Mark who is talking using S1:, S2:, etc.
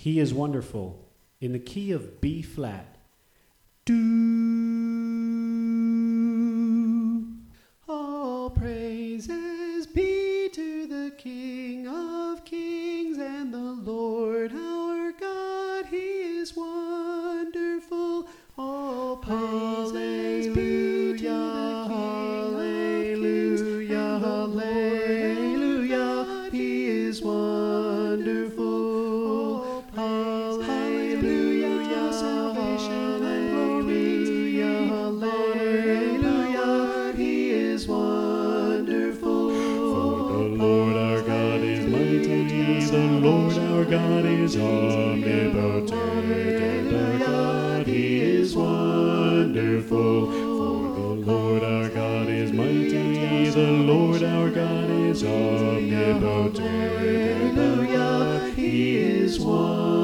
S1: He is wonderful. In the key of B flat. Do. All praises be to the King of Kings and the Lord our God. He is wonderful. All praises be to the King of Kings, hallelujah. He is wonderful. Hallelujah, salvation and glory. Hallelujah, He is wonderful.
S2: For the Lord our God is mighty, the Lord our God is omnipotent, and our God, He is wonderful. For the Lord our God is mighty, the Lord our God is omnipotent, and our God, He is wonderful.